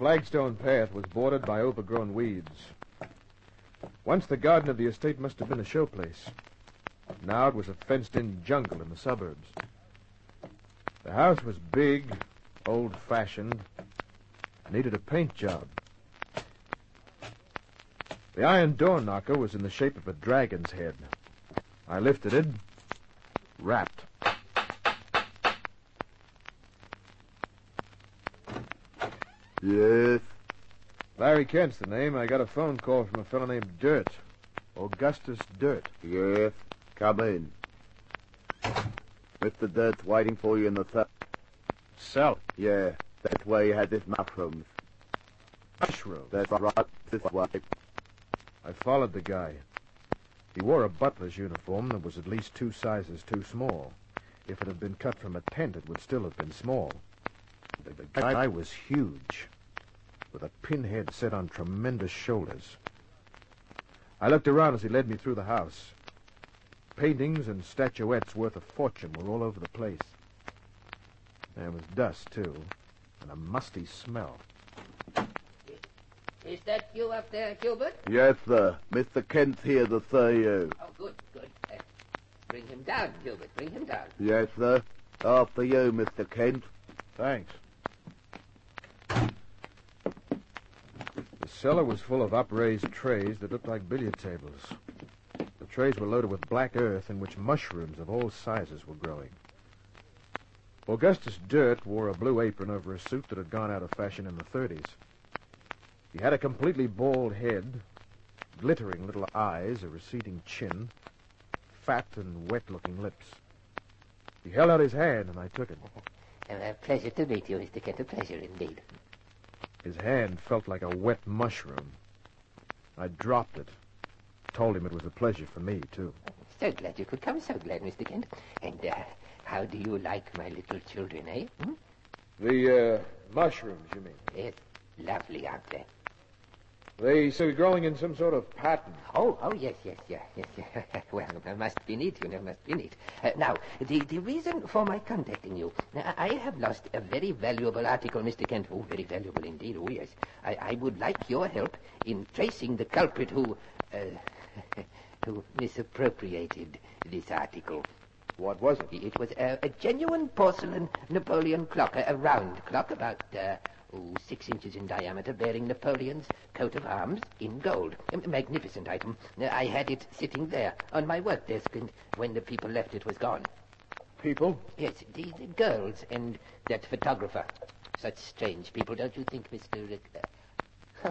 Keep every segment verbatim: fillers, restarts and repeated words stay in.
flagstone path was bordered by overgrown weeds. Once the garden of the estate must have been a showplace. Now it was a fenced-in jungle in the suburbs. The house was big, old-fashioned, needed a paint job. The iron door knocker was in the shape of a dragon's head. I lifted it, rapped. Yes? Larry Kent's the name. I got a phone call from a fellow named Dirt. Augustus Dirt. Yes? Come in. Mister Dirt's waiting for you in the cell. Cell? Yeah, that's where he had his mushrooms. Mushrooms? That's right, this way. I followed the guy. He wore a butler's uniform that was at least two sizes too small. If it had been cut from a tent, it would still have been small. The, the guy was huge, with a pinhead set on tremendous shoulders. I looked around as he led me through the house. Paintings and statuettes worth a fortune were all over the place. There was dust, too, and a musty smell. Is that you up there, Hubert? Yes, sir. Mister Kent's here to see you. Oh, good, good. Uh, bring him down, Hubert. Bring him down. Yes, sir. After you, Mister Kent. Thanks. The cellar was full of upraised trays that looked like billiard tables. The trays were loaded with black earth in which mushrooms of all sizes were growing. Augustus Dirt wore a blue apron over a suit that had gone out of fashion in the thirties. He had a completely bald head, glittering little eyes, a receding chin, fat and wet-looking lips. He held out his hand, and I took it. A pleasure to meet you, Mister Kent. A pleasure indeed. His hand felt like a wet mushroom. I dropped it. Told him it was a pleasure for me, too. So glad you could come. So glad, Mister Kent. And uh, how do you like my little children, eh? Hmm? The, uh, mushrooms, you mean? Yes. Lovely, aren't they? They say growing in some sort of pattern. Oh, oh, yes, yes, yes, yes, yes. Well, it must be neat, you know, must be neat. Uh, now, the, the reason for my contacting you, I, I have lost a very valuable article, Mister Kent. Oh, very valuable indeed, oh, yes. I, I would like your help in tracing the culprit who, uh, who misappropriated this article. What was it? It was a, a genuine porcelain Napoleon clock, a, a round clock about... Uh, Oh, six inches in diameter, bearing Napoleon's coat of arms in gold. A magnificent item. I had it sitting there on my work desk, and when the people left, it was gone. People? Yes, the, the girls and that photographer. Such strange people, don't you think, Mister Uh,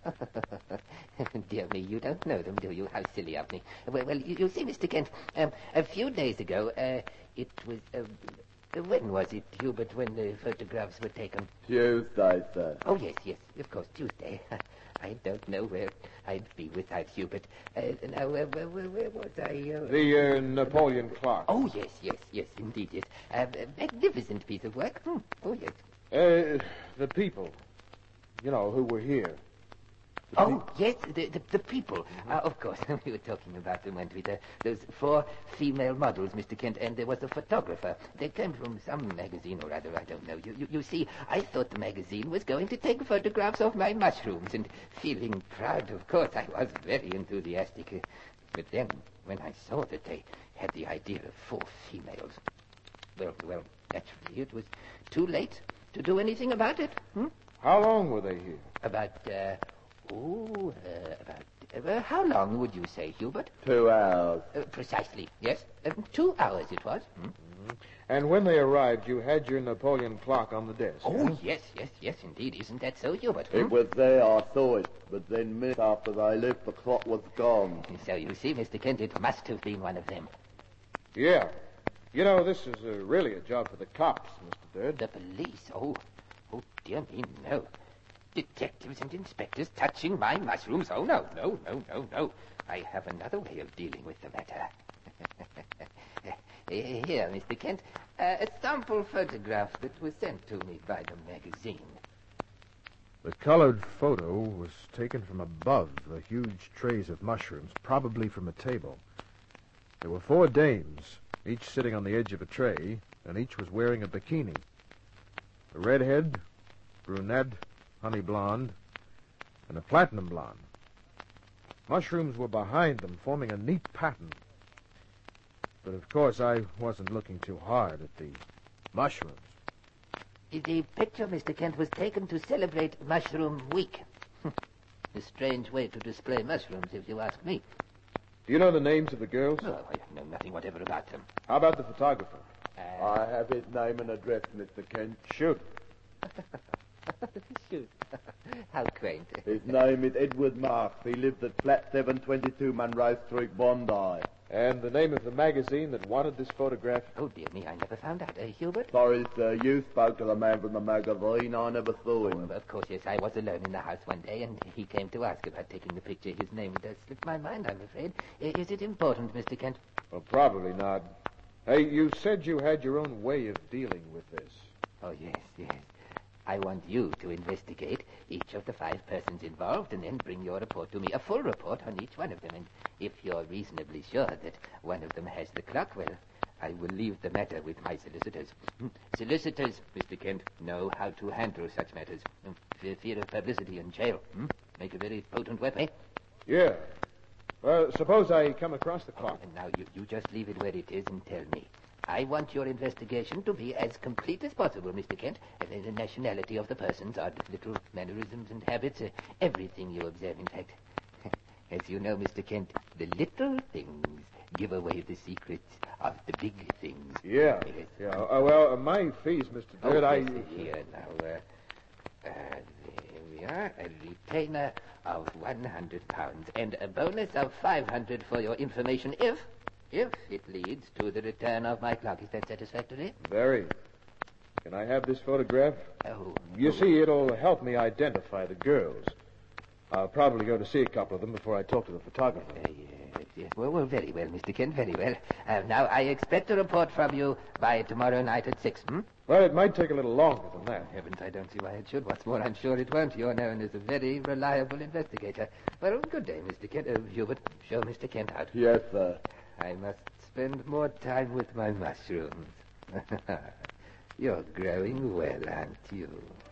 Dear me, you don't know them, do you? How silly of me. Well, well you, you see, Mister Kent, um, a few days ago, uh, it was... Uh, When was it, Hubert, when the photographs were taken? Tuesday, sir. Oh, yes, yes, of course, Tuesday. I don't know where I'd be without Hubert. Uh, now, where, where, where was I? Uh... The uh, Napoleon clock. Oh, yes, yes, yes, indeed, yes. Uh, a magnificent piece of work. Hmm. Oh, yes. Uh, the people, you know, who were here. The oh, pe- yes, the, the, the people. Mm-hmm. Uh, of course, we were talking about them, weren't we? The, those four female models, Mister Kent, and there was a photographer. They came from some magazine or other, I don't know. You, you, you see, I thought the magazine was going to take photographs of my mushrooms, and feeling proud, of course, I was very enthusiastic. Uh, but then, when I saw that they had the idea of four females, well, well, naturally, it was too late to do anything about it. Hmm? How long were they here? About, uh... Oh, uh, about... Uh, how long would you say, Hubert? Two hours. Uh, precisely, yes. Uh, two hours it was. Hmm? Mm-hmm. And when they arrived, you had your Napoleon clock on the desk. Oh, yes, yes, yes, indeed. Isn't that so, Hubert? It hmm? was there, I saw it. But then minutes after they left, the clock was gone. So you see, Mister Kent, it must have been one of them. Yeah. You know, this is uh, really a job for the cops, Mister Dirt. The police? Oh, oh, dear me, no. Detectives and inspectors touching my mushrooms? Oh, no, no, no, no, no. I have another way of dealing with the matter. Here, Mister Kent, uh, a sample photograph that was sent to me by the magazine. The colored photo was taken from above the huge trays of mushrooms, probably from a table. There were four dames, each sitting on the edge of a tray, and each was wearing a bikini. A redhead, brunette, honey blonde, and a platinum blonde. Mushrooms were behind them, forming a neat pattern. But, of course, I wasn't looking too hard at the mushrooms. The picture, Mister Kent, was taken to celebrate Mushroom Week. A strange way to display mushrooms, if you ask me. Do you know the names of the girls? Oh, I know nothing whatever about them. How about the photographer? Uh, I have his name and address, Mister Kent. Shoot. Shoot. How quaint. His name is Edward Marks. He lives at flat seven twenty-two Monroe Street, Bondi. And the name of the magazine that wanted this photograph? Oh, dear me, I never found out. Uh, Hubert? Sorry, sir. You spoke to the man from the magazine. I never saw him. Oh, of course, yes. I was alone in the house one day, and he came to ask about taking the picture. His name does slip my mind, I'm afraid. Uh, is it important, Mister Kent? Well, probably not. Hey, you said you had your own way of dealing with this. Oh, yes, yes. I want you to investigate each of the five persons involved and then bring your report to me, a full report on each one of them. And if you're reasonably sure that one of them has the clock, well, I will leave the matter with my solicitors. Hmm. Solicitors, Mister Kent, know how to handle such matters. Hmm. For fear of publicity and jail. Hmm? Make a very potent weapon, eh? Yeah. Well, suppose I come across the clock. And now you, you just leave it where it is and tell me. I want your investigation to be as complete as possible, Mister Kent. And the nationality of the persons, odd little mannerisms and habits, uh, everything you observe, in fact. As you know, Mister Kent, the little things give away the secrets of the big things. Yeah. Yes. Yeah. Uh, well, uh, my fees, Mister Oh, Dirt, I... yes, here now. Uh, uh, there we are. A retainer of one hundred pounds and a bonus of five hundred for your information if... If it leads to the return of my clock. Is that satisfactory? Very. Can I have this photograph? Oh. You oh. see, it'll help me identify the girls. I'll probably go to see a couple of them before I talk to the photographer. Uh, yes, yes. Well, well, very well, Mister Kent, very well. Uh, now, I expect a report from you by tomorrow night at six, hmm? Well, it might take a little longer than that. Heavens, I don't see why it should. What's more, I'm sure it won't. You're known as a very reliable investigator. Well, good day, Mister Kent. Uh, Hubert, show Mister Kent out. Yes, sir. I must spend more time with my mushrooms. You're growing well, aren't you?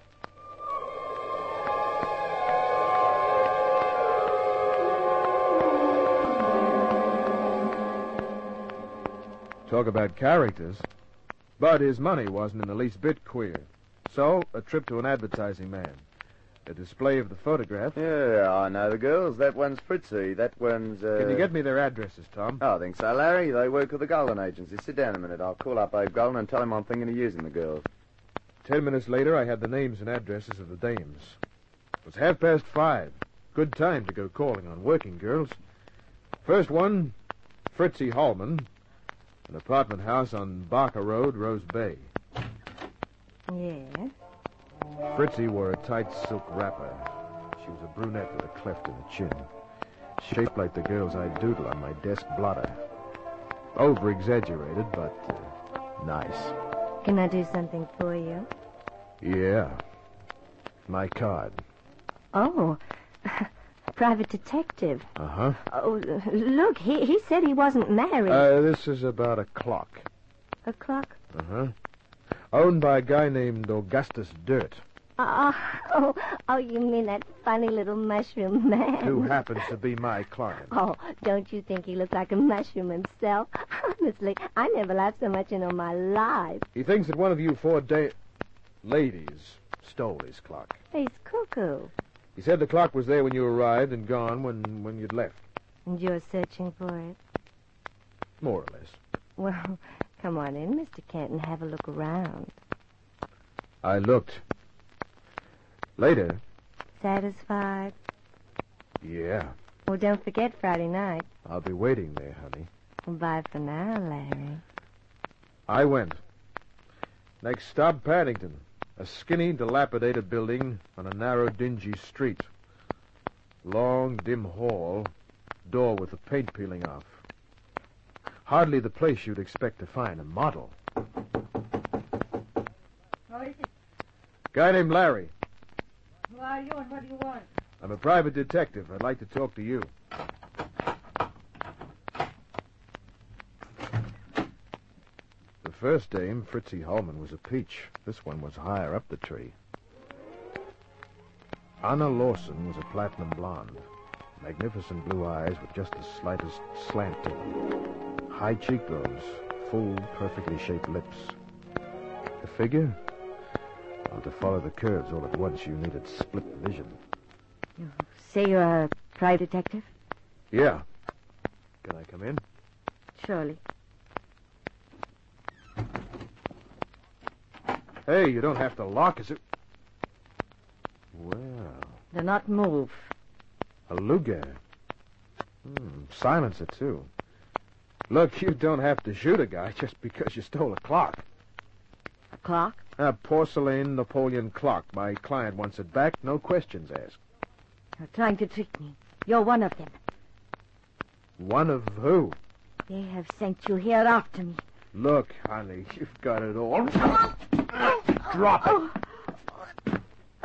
Talk about characters. But his money wasn't in the least bit queer. So, a trip to an advertising man. A display of the photograph. Yeah, I know the girls. That one's Fritzy. That one's, uh... Can you get me their addresses, Tom? Oh, I think so, Larry. They work with the Golden Agency. Sit down a minute. I'll call up Abe Golden and tell him I'm thinking of using the girls. Ten minutes later, I had the names and addresses of the dames. It was half past five. Good time to go calling on working girls. First one, Fritzy Hallman, an apartment house on Barker Road, Rose Bay. Yes? Fritzy wore a tight silk wrapper. She was a brunette with a cleft in the chin, shaped like the girls I doodle on my desk blotter. Over-exaggerated, but uh, nice. Can I do something for you? Yeah. My card. Oh, private detective. Uh-huh. Oh, look, he, he said he wasn't married. Uh, this is about a clock. A clock? Uh-huh. Owned by a guy named Augustus Dirt. Uh, oh, oh, you mean that funny little mushroom man? Who happens to be my client. Oh, don't you think he looks like a mushroom himself? Honestly, I never laughed so much in all my life. He thinks that one of you four da- ladies stole his clock. He's cuckoo. He said the clock was there when you arrived and gone when, when you'd left. And you're searching for it? More or less. Well, come on in, Mister Kent, and have a look around. I looked. Later. Satisfied? Yeah. Well, don't forget Friday night. I'll be waiting there, honey. Bye for now, Larry. I went. Next stop, Paddington. A skinny, dilapidated building on a narrow, dingy street. Long, dim hall. Door with the paint peeling off. Hardly the place you'd expect to find a model. Who is it? Guy named Larry. Who are you and what do you want? I'm a private detective. I'd like to talk to you. The first dame, Fritzy Hallman, was a peach. This one was higher up the tree. Anna Lawson was a platinum blonde. Magnificent blue eyes with just the slightest slant to them. High cheekbones, full, perfectly shaped lips. The figure? Well, to follow the curves all at once, you needed split vision. You say you're a private detective? Yeah. Can I come in? Surely. Hey, you don't have to lock, is it? Well, Do not move. a Luger. Hmm, silencer, too. Look, you don't have to shoot a guy just because you stole a clock. A clock? A porcelain Napoleon clock. My client wants it back, no questions asked. You're trying to trick me. You're one of them. One of who? They have sent you here after me. Look, honey, you've got it all. Drop it.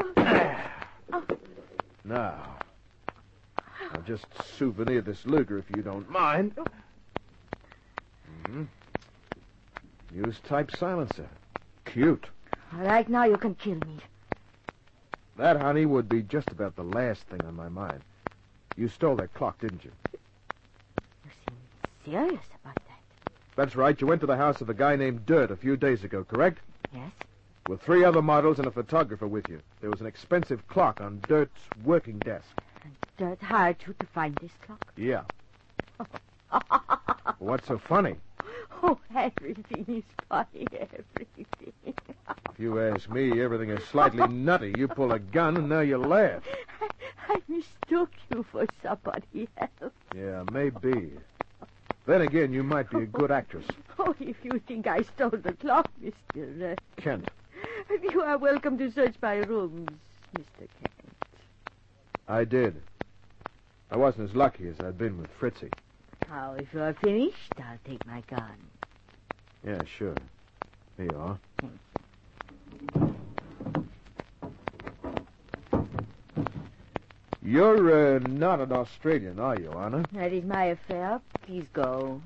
Now, I'll just souvenir this Luger if you don't mind. Mm-hmm. Use type silencer. Cute. All right, now you can kill me. That, honey, would be just about the last thing on my mind. You stole that clock, didn't you? You seem serious about that. That's right. You went to the house of a guy named Dirt a few days ago, correct? Yes? With three other models and a photographer with you. There was an expensive clock on Dirt's working desk. And Dirt hired you to find this clock? Yeah. What's so funny? Oh, everything is funny, everything. If you ask me, everything is slightly nutty. You pull a gun and now you laugh. I, I mistook you for somebody else. Yeah, maybe. Then again, you might be a good actress. Oh, if you think I stole the clock, Mister Uh, Kent. you are welcome to search my rooms, Mister Kent. I did. I wasn't as lucky as I'd been with Fritzy. Now, if you are finished, I'll take my gun. Yeah, sure. Here you are. You're uh, not an Australian, are you, Anna? That is my affair. Please go.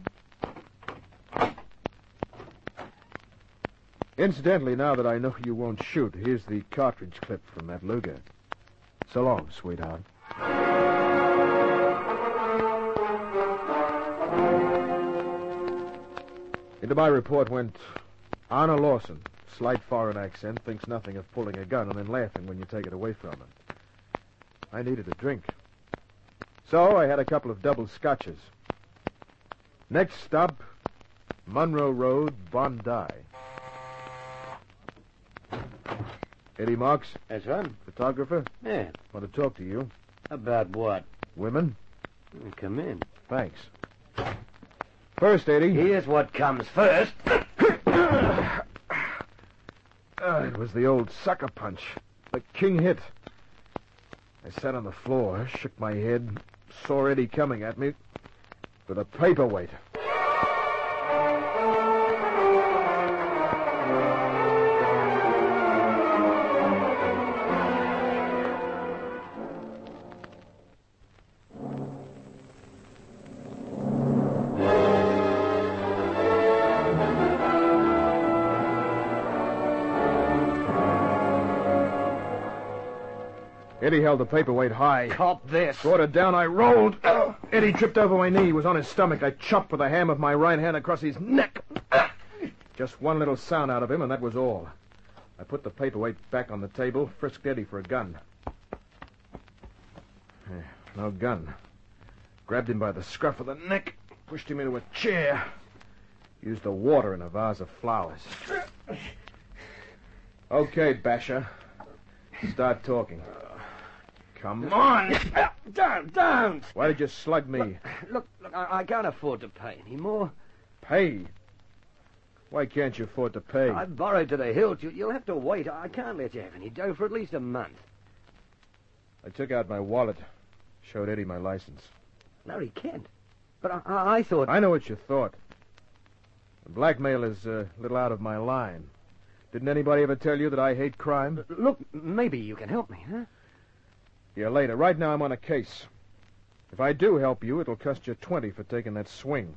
Incidentally, now that I know you won't shoot, here's the cartridge clip from that Luger. So long, sweetheart. Into my report went Anna Lawson, slight foreign accent, thinks nothing of pulling a gun and then laughing when you take it away from her. I needed a drink. So I had a couple of double scotches. Next stop, Munro Road, Bondi. Eddie Marks, Yes, son? photographer. Yeah. Want to talk to you. About what? Women? Come in. Thanks. First, Eddie. Here's what comes first. Uh, it was the old sucker punch. The king hit. I sat on the floor, shook my head, saw Eddie coming at me with a paperweight. Eddie held the paperweight high. Cop this. Brought it down, I rolled. Eddie tripped over my knee. He was on his stomach. I chopped with the ham of my right hand across his neck. Just one little sound out of him, and that was all. I put the paperweight back on the table, frisked Eddie for a gun. No gun. Grabbed him by the scruff of the neck, pushed him into a chair. Used the water in a vase of flowers. Okay, Basher. Start talking. Come on. Don't, don't. Why did you slug me? Look, look, I, I can't afford to pay any more. Pay? Why can't you afford to pay? I borrowed to the hilt. You, you'll have to wait. I can't let you have any dough for at least a month. I took out my wallet, showed Eddie my license. Larry Kent. But I, I, I thought... I know what you thought. Blackmail is a little out of my line. Didn't anybody ever tell you that I hate crime? Look, maybe you can help me, huh? Yeah, later. Right now I'm on a case. If I do help you, it'll cost you twenty for taking that swing.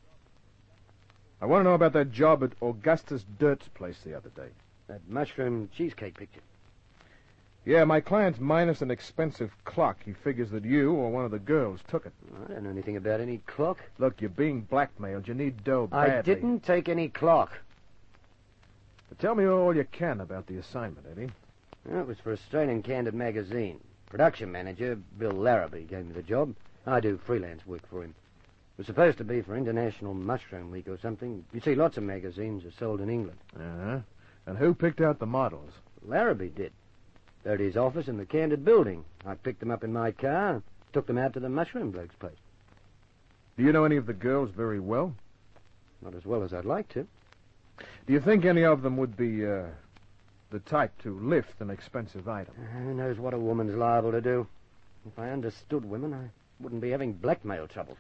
I want to know about that job at Augustus Dirt's place the other day. That mushroom cheesecake picture. Yeah, my client's minus an expensive clock. He figures that you or one of the girls took it. I don't know anything about any clock. Look, you're being blackmailed. You need dough badly. I didn't take any clock. But tell me all you can about the assignment, Eddie. Well, it was for Australian Candid magazine. Production manager, Bill Larrabee, gave me the job. I do freelance work for him. It was supposed to be for International Mushroom Week or something. You see, lots of magazines are sold in England. Uh-huh. And who picked out the models? Larrabee did. They're at his office in the Candid building. I picked them up in my car and took them out to the mushroom bloke's place. Do you know any of the girls very well? Not as well as I'd like to. Do you think any of them would be, uh, the type to lift an expensive item? Who knows what a woman's liable to do? If I understood women, I wouldn't be having blackmail trouble.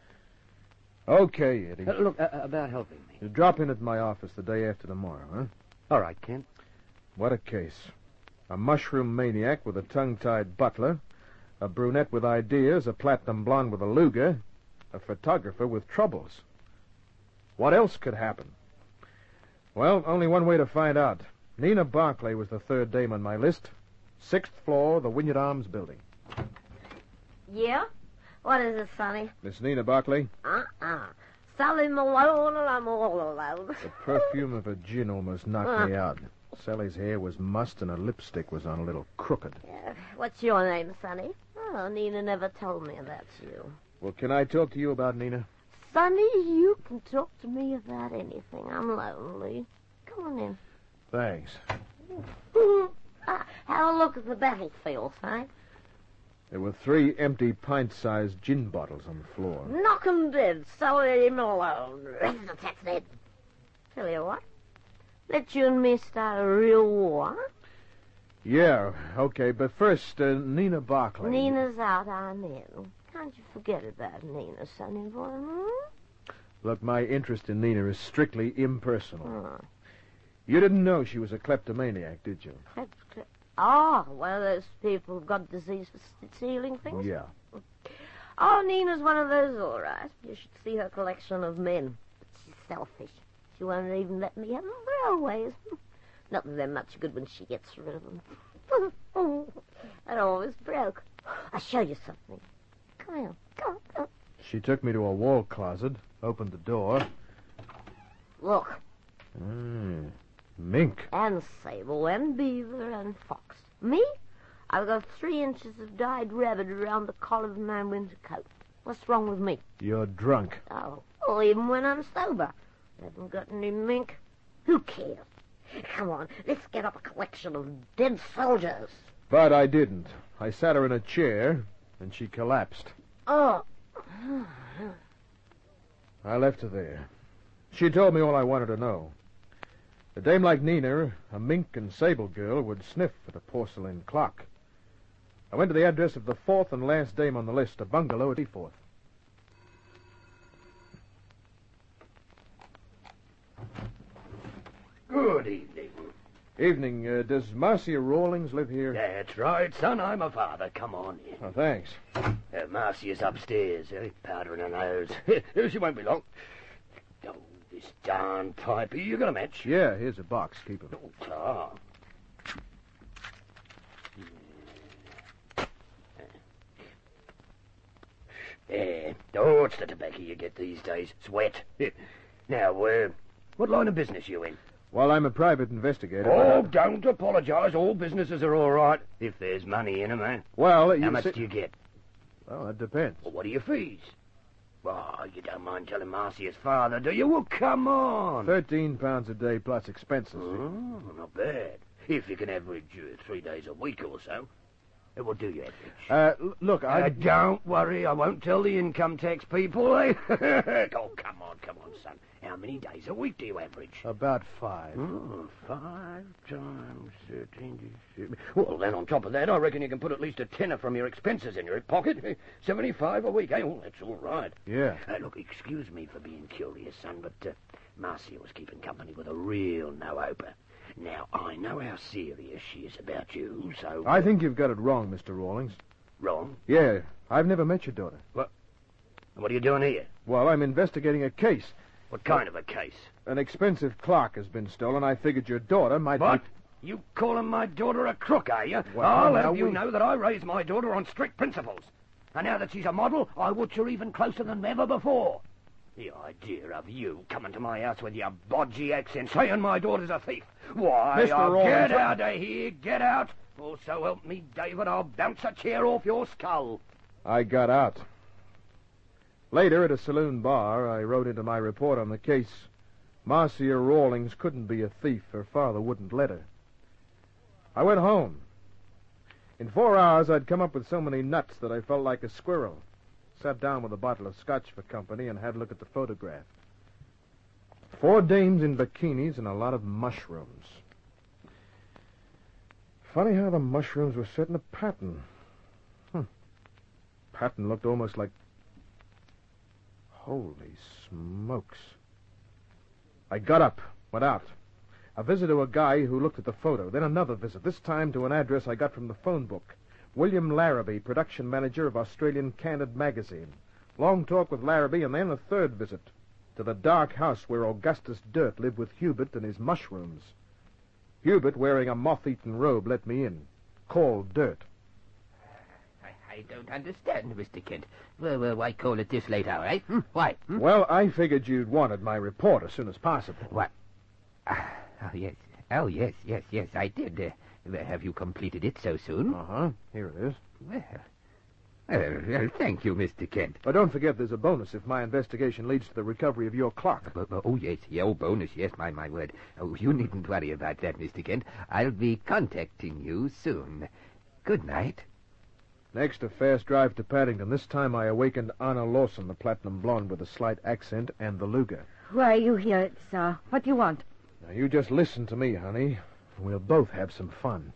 Okay, Eddie. Uh, look, uh, about helping me. You drop in at my office the day after tomorrow, huh? All right, Kent. What a case. A mushroom maniac with a tongue-tied butler, a brunette with ideas, a platinum blonde with a Luger, a photographer with troubles. What else could happen? Well, only one way to find out. Nina Barclay was the third dame on my list. Sixth floor, the Wynyard Arms building. Yeah? What is it, Sonny? Miss Nina Barclay? Uh-uh. Sally Malone and I'm all alone. The perfume of her gin almost knocked me out. Sally's hair was mussed and her lipstick was on a little crooked. Uh, what's your name, Sonny? Oh, Nina never told me about you. Well, can I talk to you about Nina? Sonny, you can talk to me about anything. I'm lonely. Come on in. Thanks. uh, have a look at the battlefield, Sonny. There were three empty pint-sized gin bottles on the floor. Knock 'em dead. So let him alone. That's it. Tell you what. Let you and me start a real war. Yeah, okay, but first, uh, Nina Barclay. Nina's out, I'm in. Can't you forget about Nina, sonny boy? Hmm? Look, my interest in Nina is strictly impersonal. Oh. You didn't know she was a kleptomaniac, did you? Oh, one of those people who've got disease for stealing things? Yeah. Oh, Nina's one of those, all right. You should see her collection of men. But she's selfish. She won't even let me have them railways. Not that they're much good when she gets rid of them. They're always broke. I'll show you something. Come on, come on, come on. She took me to a wall closet, opened the door. Look. Mm, mink. And sable, and beaver, and fox. Me? I've got three inches of dyed rabbit around the collar of my winter coat. What's wrong with me? You're drunk. Oh, well, even when I'm sober. Haven't got any mink. Who cares? Come on, let's get up a collection of dead soldiers. But I didn't. I sat her in a chair, and she collapsed. Oh. I left her there. She told me all I wanted to know. A dame like Nina, a mink and sable girl, would sniff at a porcelain clock. I went to the address of the fourth and last dame on the list, a bungalow at Eforth. Good evening. Evening. Uh, does Marcia Rawlings live here? That's right, son. I'm her father. Come on in. Oh, thanks. Uh, Marcia's upstairs, eh? Powdering her nose. She won't be long. Oh, this darn pipe. You got a match? Yeah, here's a box. Keep it. Oh, ah. Yeah. Oh, it's the tobacco you get these days. It's wet. Now, uh, what line of business you in? Well, I'm a private investigator. Oh, but, uh, don't apologise. All businesses are all right, if there's money in 'em, eh? Well, How you much see- do you get? Well, it depends. Well, what are your fees? Oh, you don't mind telling Marcia's father, do you? Well, come on. Thirteen pounds a day plus expenses. Oh, not bad. If you can average uh, three days a week or so. It will do you average. Uh, l- look, I... Uh, don't worry, I won't tell the income tax people, eh? Oh, come on, come on, son. How many days a week do you average? About five. Oh, five times thirteen. Well, then on top of that, I reckon you can put at least a tenner from your expenses in your pocket. Seventy-five a week, eh? Oh, that's all right. Yeah. Uh, look, excuse me for being curious, son, but uh, Marcia was keeping company with a real no-oper. Now, I know how serious she is about you, so... I think you've got it wrong, Mister Rawlings. Wrong? Yeah, I've never met your daughter. What? What are you doing here? Well, I'm investigating a case. What kind of a case? An expensive clock has been stolen. I figured your daughter might What? be... You calling my daughter a crook, are you? Well, I'll now have you we- know that I raised my daughter on strict principles. And now that she's a model, I watch her even closer than ever before. The idea of you coming to my house with your bodgy accent saying my daughter's a thief. Why, Mister I'll Rawlins, get I- out of here, get out. Or so help me, David, I'll bounce a chair off your skull. I got out. Later, at a saloon bar, I wrote into my report on the case, Marcia Rawlings couldn't be a thief. Her father wouldn't let her. I went home. In four hours, I'd come up with so many nuts that I felt like a squirrel. Sat down with a bottle of scotch for company and had a look at the photograph. Four dames in bikinis and a lot of mushrooms. Funny how the mushrooms were set in a pattern. Hmm. Pattern looked almost like... Holy smokes. I got up, went out. A visit to a guy who looked at the photo. Then another visit, this time to an address I got from the phone book. William Larrabee, production manager of Australian Candid magazine. Long talk with Larrabee, and then a third visit to the dark house where Augustus Dirt lived with Hubert and his mushrooms. Hubert, wearing a moth-eaten robe, let me in. Called Dirt. I, I don't understand, Mister Kent. Well, well, why call at this late hour, eh? Hmm? Why? Hmm? Well, I figured you'd wanted my report as soon as possible. What? Ah, oh, yes. Oh, yes, yes, yes, I did. Uh, well, have you completed it so soon? Uh-huh. Here it is. Well, well, well, thank you, Mister Kent. But don't forget there's a bonus if my investigation leads to the recovery of your clock. Oh, oh, oh, yes, yeah, oh, bonus, yes, my, my word. Oh, you needn't worry about that, Mister Kent. I'll be contacting you soon. Good night. Next, a fast drive to Paddington. This time I awakened Anna Lawson, the platinum blonde with a slight accent, and the Luger. Why are you here, sir? What do you want? Now, you just listen to me, honey. We'll both have some fun.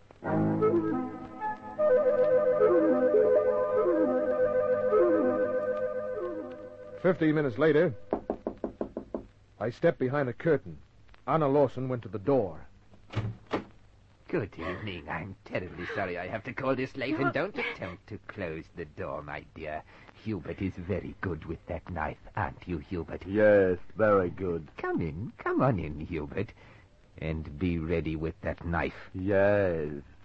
Fifteen minutes later, I stepped behind a curtain. Anna Lawson went to the door. Good evening. I'm terribly sorry I have to call this late, and don't attempt to close the door, my dear. Hubert is very good with that knife, aren't you, Hubert? Yes, very good. Come in. Come on in, Hubert. And be ready with that knife. Yes.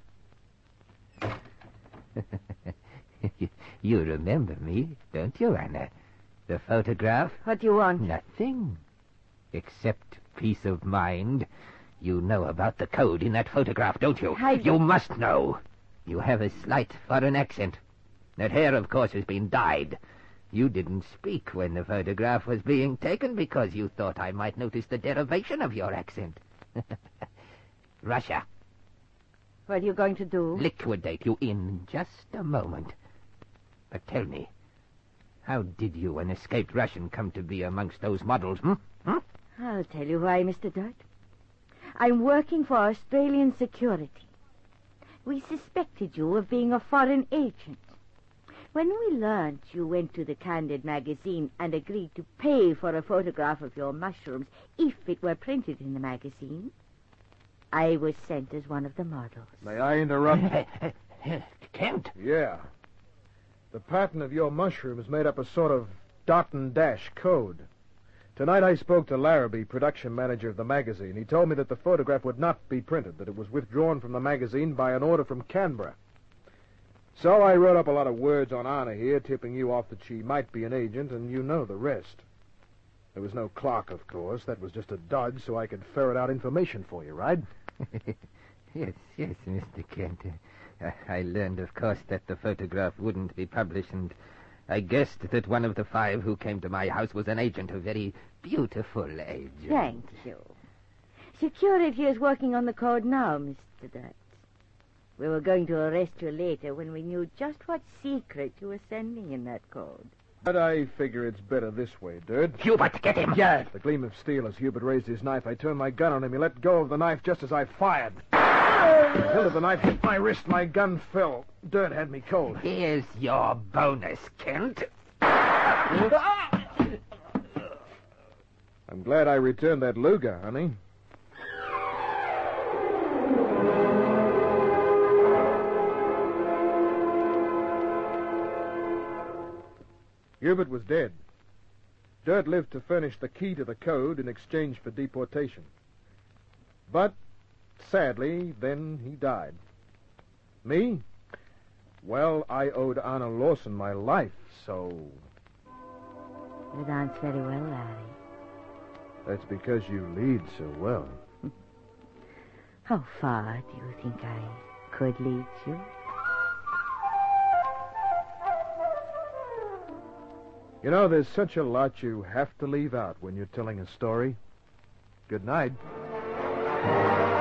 You remember me, don't you, Anna? The photograph? What do you want? Nothing. Except peace of mind. You know about the code in that photograph, don't you? I... You must know. You have a slight foreign accent. That hair, of course, has been dyed. You didn't speak when the photograph was being taken because you thought I might notice the derivation of your accent. Russia. What are you going to do? Liquidate you in just a moment. But tell me, how did you, an escaped Russian, come to be amongst those models, hmm? hmm? I'll tell you why, Mister Dirt. I'm working for Australian security. We suspected you of being a foreign agent. When we learned you went to the Candid magazine and agreed to pay for a photograph of your mushrooms if it were printed in the magazine, I was sent as one of the models. May I interrupt? Kent? Yeah. The pattern of your mushrooms made up a sort of dot and dash code. Tonight I spoke to Larrabee, production manager of the magazine. He told me that the photograph would not be printed, that it was withdrawn from the magazine by an order from Canberra. So I wrote up a lot of words on Anna here, tipping you off that she might be an agent, and you know the rest. There was no clock, of course. That was just a dodge so I could ferret out information for you, right? Yes, yes, Mister Kent. Uh, I learned, of course, that the photograph wouldn't be published, and I guessed that one of the five who came to my house was an agent, a very beautiful agent. Thank you. Security is working on the code now, Mister Dirt. We were going to arrest you later when we knew just what secret you were sending in that code. But I figure it's better this way, Dirt. Hubert, get him! Yeah. The gleam of steel as Hubert raised his knife. I turned my gun on him. He let go of the knife just as I fired. The hilt of the knife hit my wrist. My gun fell. Dirt had me cold. Here's your bonus, Kent. I'm glad I returned that Luger, honey. Hubert was dead. Dirt lived to furnish the key to the code in exchange for deportation. But sadly, then he died. Me? Well, I owed Anna Lawson my life, so... You dance very well, Larry. That's because you lead so well. How far do you think I could lead you? You know, there's such a lot you have to leave out when you're telling a story. Good night.